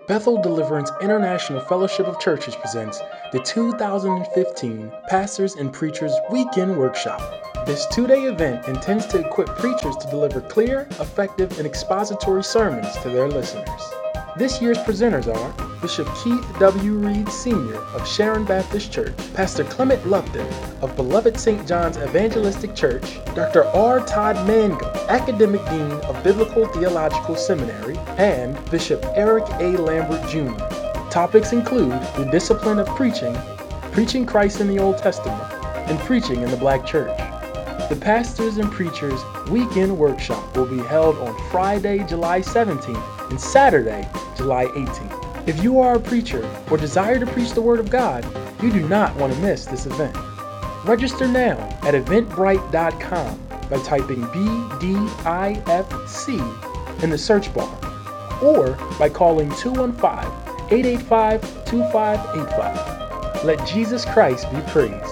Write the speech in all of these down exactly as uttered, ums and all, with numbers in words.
Bethel Deliverance International Fellowship of Churches presents the two thousand fifteen Pastors and Preachers Weekend Workshop. This two-day event intends to equip preachers to deliver clear, effective, and expository sermons to their listeners. This year's presenters are Bishop Keith W. Reed Senior of Sharon Baptist Church, Pastor Clement Lupton of Beloved Saint John's Evangelistic Church, Doctor R. Todd Mangum, Academic Dean of Biblical Theological Seminary, and Bishop Eric A. Lambert Junior Topics include the discipline of preaching, preaching Christ in the Old Testament, and preaching in the Black church. The Pastors and Preachers Weekend Workshop will be held on Friday, July seventeenth and Saturday, July eighteenth. If you are a preacher or desire to preach the Word of God, you do not want to miss this event. Register now at eventbrite dot com by typing B D I F C in the search bar or by calling two one five, eight eight five, two five eight five. Let Jesus Christ be praised.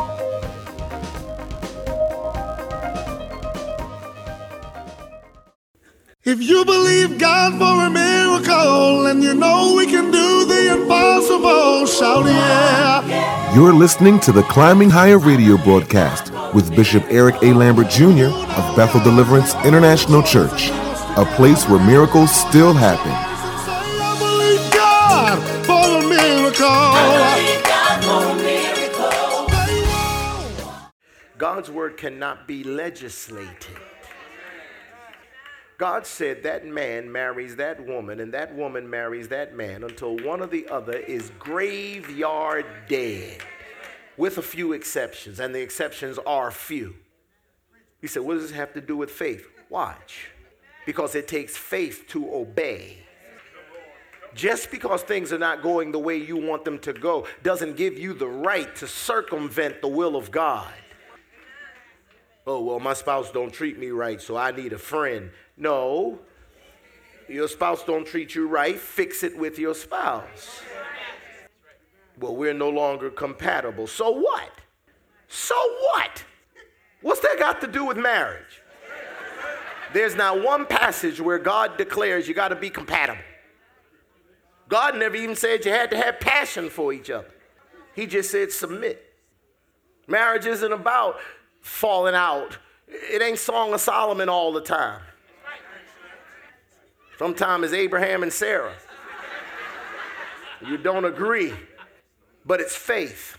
If you believe God for a miracle and you know we can do the impossible, shout yeah. You're listening to the Climbing Higher radio broadcast with Bishop Eric A. Lambert Junior of Bethel Deliverance International Church, a place where miracles still happen. I believe God for a miracle. I believe God for a miracle. God's word cannot be legislated. God said that man marries that woman and that woman marries that man until one or the other is graveyard dead, with a few exceptions, and the exceptions are few. He said, what does this have to do with faith? Watch. Because it takes faith to obey. Just because things are not going the way you want them to go doesn't give you the right to circumvent the will of God. Oh, well, my spouse don't treat me right, so I need a friend. No, your spouse don't treat you right, fix it with your spouse. Well, we're no longer compatible. So what? So what? What's that got to do with marriage? There's not one passage where God declares you got to be compatible. God never even said you had to have passion for each other. He just said submit. Marriage isn't about falling out. It ain't Song of Solomon all the time. Sometimes it's Abraham and Sarah. You don't agree, but it's faith.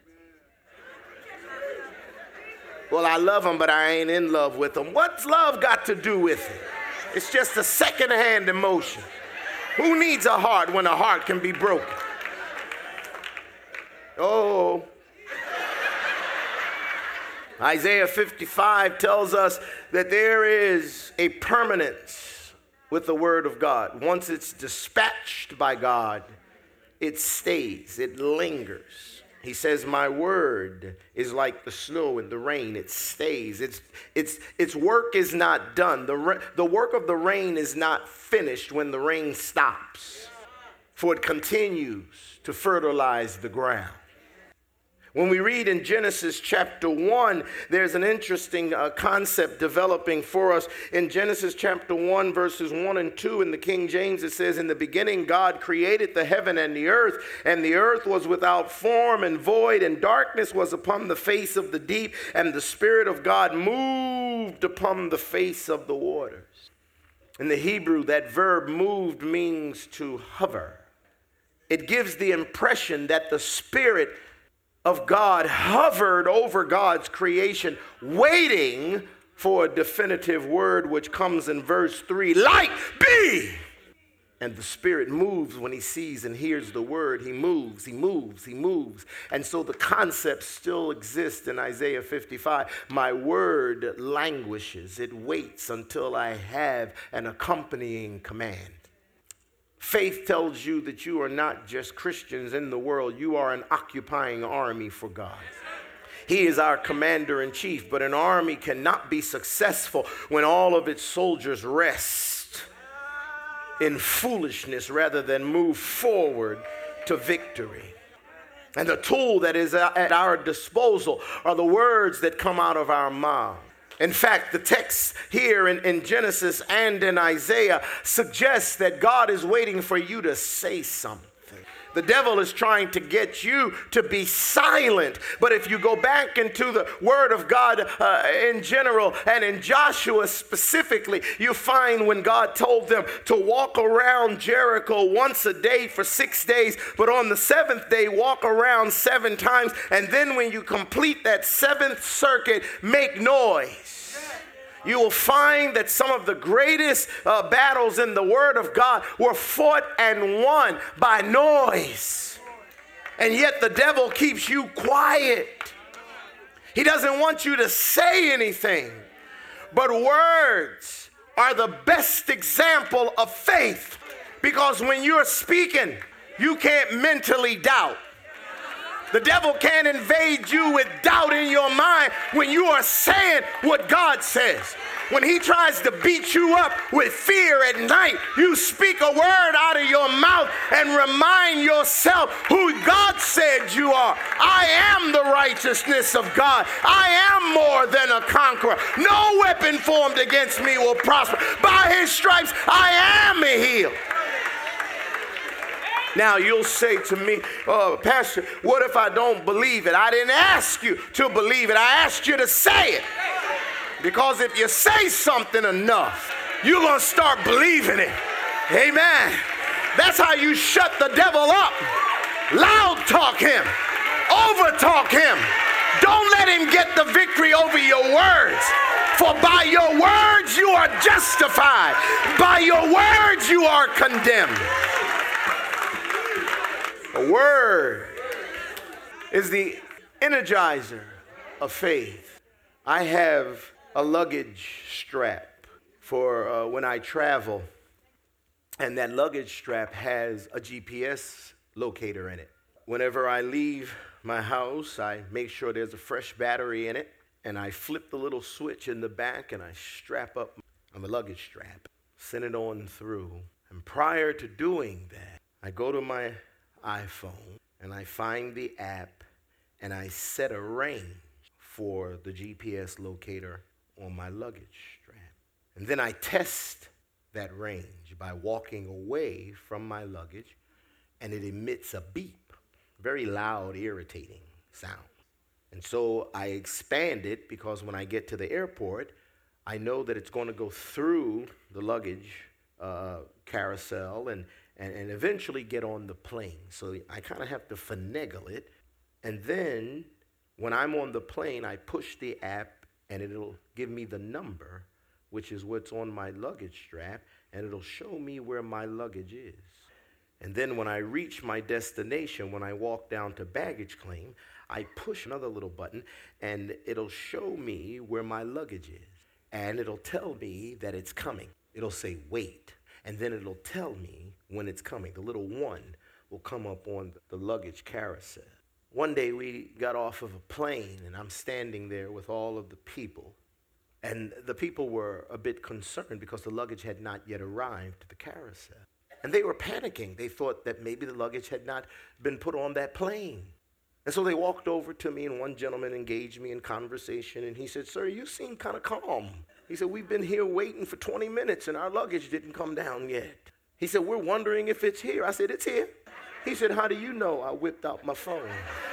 Well, I love him, but I ain't in love with him. What's love got to do with it? It's just a second-hand emotion. Who needs a heart when a heart can be broken? Oh. Isaiah fifty-five tells us that there is a permanence with the word of God. Once it's dispatched by God, it stays, it lingers. He says, my word is like the snow and the rain. It stays. It's, it's, its work is not done. The, the work of the rain is not finished when the rain stops, for it continues to fertilize the ground. When we read in Genesis chapter one, there's an interesting uh, concept developing for us. In Genesis chapter one, verses one and two, in the King James, it says, in the beginning, God created the heaven and the earth, and the earth was without form and void, and darkness was upon the face of the deep, and the Spirit of God moved upon the face of the waters. In the Hebrew, that verb moved means to hover. It gives the impression that the Spirit of God hovered over God's creation, waiting for a definitive word, which comes in verse three, light be. And the Spirit moves when he sees and hears the word. He moves, he moves, he moves. And so the concept still exists in Isaiah fifty-five. My word languishes. It waits until I have an accompanying command. Faith tells you that you are not just Christians in the world. You are an occupying army for God. He is our commander in chief, but an army cannot be successful when all of its soldiers rest in foolishness rather than move forward to victory. And the tool that is at our disposal are the words that come out of our mouths. In fact, the text here in, in Genesis and in Isaiah suggests that God is waiting for you to say something. The devil is trying to get you to be silent. But if you go back into the word of God uh, in general and in Joshua specifically, you find when God told them to walk around Jericho once a day for six days, but on the seventh day, walk around seven times. And then when you complete that seventh circuit, make noise. You will find that some of the greatest uh, battles in the Word of God were fought and won by noise. And yet the devil keeps you quiet. He doesn't want you to say anything. But words are the best example of faith, because when you're speaking, you can't mentally doubt. The devil can't invade you with doubt in your mind when you are saying what God says. When he tries to beat you up with fear at night, you speak a word out of your mouth and remind yourself who God said you are. I am the righteousness of God. I am more than a conqueror. No weapon formed against me will prosper. By his stripes, I am healed. Now you'll say to me, oh, Pastor, what if I don't believe it? I didn't ask you to believe it. I asked you to say it. Because if you say something enough, you're going to start believing it. Amen. That's how you shut the devil up. Loud talk him. Over talk him. Don't let him get the victory over your words. For by your words you are justified. By your words you are condemned. A word is the energizer of faith. I have a luggage strap for uh, when I travel, and that luggage strap has a G P S locator in it. Whenever I leave my house, I make sure there's a fresh battery in it, and I flip the little switch in the back, and I strap up my luggage strap, send it on through. And prior to doing that, I go to my iPhone and I find the app and I set a range for the G P S locator on my luggage strap. And then I test that range by walking away from my luggage, and it emits a beep, very loud, irritating sound. And so I expand it, because when I get to the airport, I know that it's going to go through the luggage uh, carousel and And, and eventually get on the plane. So I kind of have to finagle it. And then when I'm on the plane, I push the app and it'll give me the number, which is what's on my luggage strap, and it'll show me where my luggage is. And then when I reach my destination, when I walk down to baggage claim, I push another little button and it'll show me where my luggage is. And it'll tell me that it's coming. It'll say, wait. And then it'll tell me when it's coming. The little one will come up on the luggage carousel. One day we got off of a plane, and I'm standing there with all of the people. And the people were a bit concerned because the luggage had not yet arrived to the carousel. And they were panicking. They thought that maybe the luggage had not been put on that plane. And so they walked over to me, and one gentleman engaged me in conversation, and he said, sir, you seem kind of calm. He said, we've been here waiting for twenty minutes and our luggage didn't come down yet. He said, we're wondering if it's here. I said, it's here. He said, how do you know? I whipped out my phone.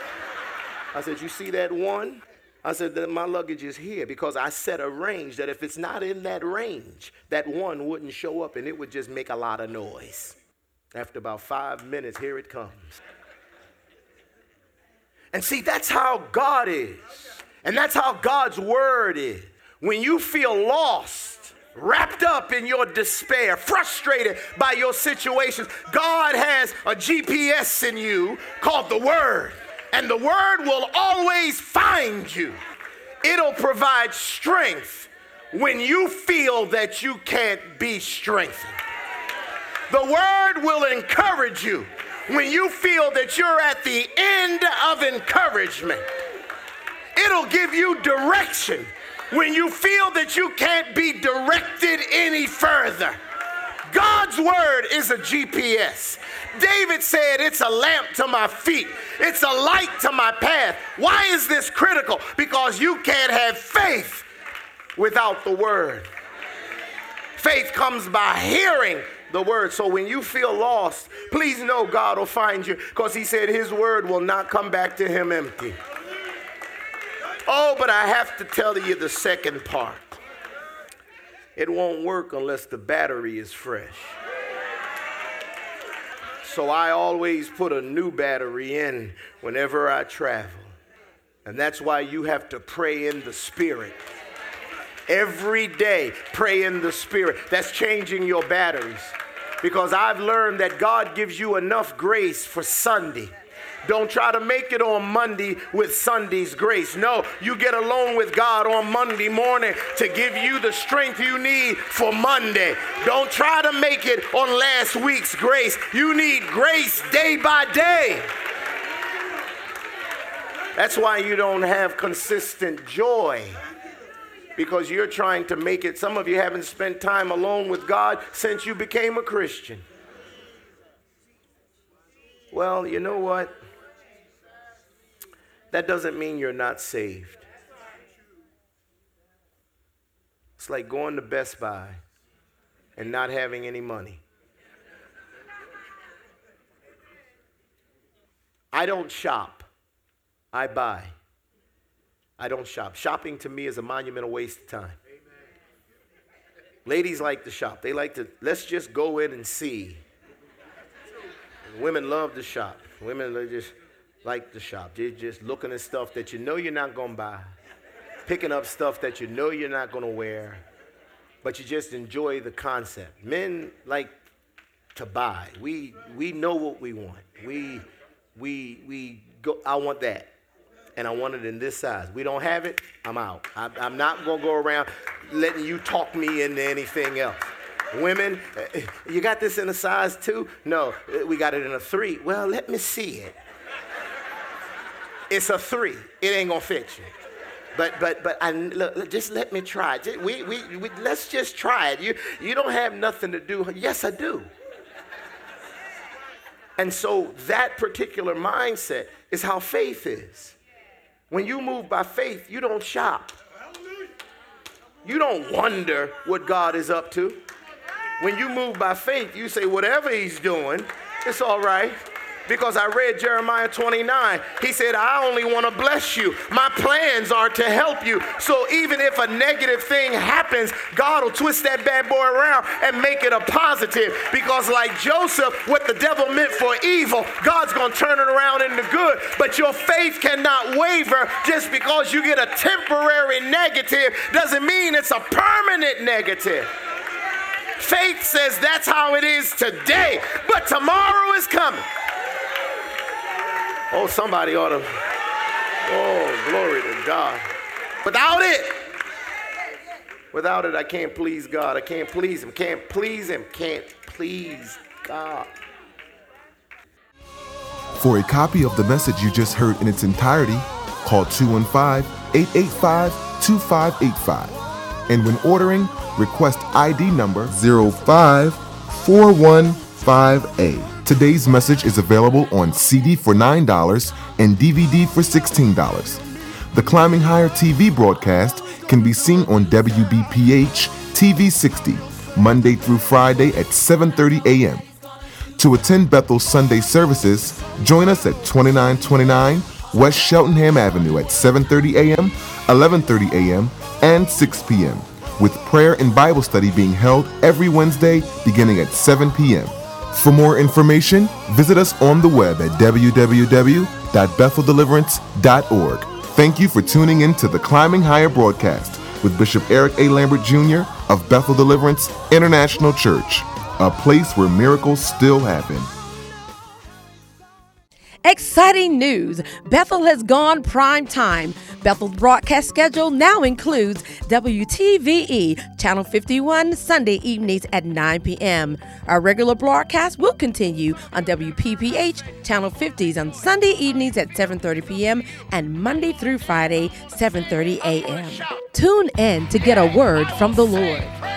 I said, you see that one? I said, that my luggage is here, because I set a range that if it's not in that range, that one wouldn't show up and it would just make a lot of noise. After about five minutes, here it comes. And see, that's how God is. And that's how God's word is. When you feel lost, wrapped up in your despair, frustrated by your situations, God has a G P S in you called the Word. And the Word will always find you. It'll provide strength when you feel that you can't be strengthened. The Word will encourage you when you feel that you're at the end of encouragement. It'll give you direction when you feel that you can't be directed any further. God's word is a G P S. David said, it's a lamp to my feet. It's a light to my path. Why is this critical? Because you can't have faith without the word. Faith comes by hearing the word. So when you feel lost, please know God will find you, because he said his word will not come back to him empty. Oh, but I have to tell you the second part. It won't work unless the battery is fresh. So I always put a new battery in whenever I travel. And that's why you have to pray in the Spirit. Every day, pray in the Spirit. That's changing your batteries. Because I've learned that God gives you enough grace for Sunday. Don't try to make it on Monday with Sunday's grace. No, you get alone with God on Monday morning to give you the strength you need for Monday. Don't try to make it on last week's grace. You need grace day by day. That's why you don't have consistent joy, because you're trying to make it. Some of you haven't spent time alone with God since you became a Christian. Well, you know what? That doesn't mean you're not saved. It's like going to Best Buy and not having any money. I don't shop. I buy. I don't shop. Shopping to me is a monumental waste of time. Ladies like to shop. They like to, let's just go in and see. Women love to shop. Women they just like to shop. They're just looking at stuff that you know you're not going to buy. Picking up stuff that you know you're not going to wear. But you just enjoy the concept. Men like to buy. We we know what we want. We we we go, I want that. And I want it in this size. We don't have it, I'm out. I, I'm not going to go around letting you talk me into anything else. Women, you got this in a size two? No, we got it in a three. Well, let me see it. It's a three. It ain't going to fit you. But but but I, look, just let me try it. We, we, we, let's just try it. You, you don't have nothing to do. Yes, I do. And so that particular mindset is how faith is. When you move by faith, you don't shop. You don't wonder what God is up to. When you move by faith, you say, whatever he's doing, it's all right. Because I read Jeremiah twenty-nine. He said, I only want to bless you. My plans are to help you. So even if a negative thing happens, God will twist that bad boy around and make it a positive. Because like Joseph, what the devil meant for evil, God's going to turn it around into good. But your faith cannot waver just because you get a temporary negative. Doesn't mean it's a permanent negative. Faith says that's how it is today, but tomorrow is coming. Oh, somebody ought to, oh, glory to God. Without it, without it, I can't please God. I can't please him, can't please him, can't please God. For a copy of the message you just heard in its entirety, call two one five, eight eight five, two five eight five. And when ordering, request I D number zero five four one five A. Today's message is available on C D for nine dollars and D V D for sixteen dollars. The Climbing Higher T V broadcast can be seen on W B P H T V sixty, Monday through Friday at seven thirty a.m. To attend Bethel's Sunday services, join us at twenty-nine twenty-nine West Cheltenham Avenue at seven thirty a.m., eleven thirty a.m., and six p.m., with prayer and Bible study being held every Wednesday beginning at seven p.m. For more information, visit us on the web at w w w dot bethel deliverance dot org. Thank you for tuning in to the Climbing Higher broadcast with Bishop Eric A. Lambert Junior of Bethel Deliverance International Church, a place where miracles still happen. Exciting news! Bethel has gone prime time. Bethel's broadcast schedule now includes W T V E, Channel fifty-one, Sunday evenings at nine p.m. Our regular broadcast will continue on W P P H, Channel fifties on Sunday evenings at seven thirty p.m. and Monday through Friday, seven thirty a.m. Tune in to get a word from the Lord.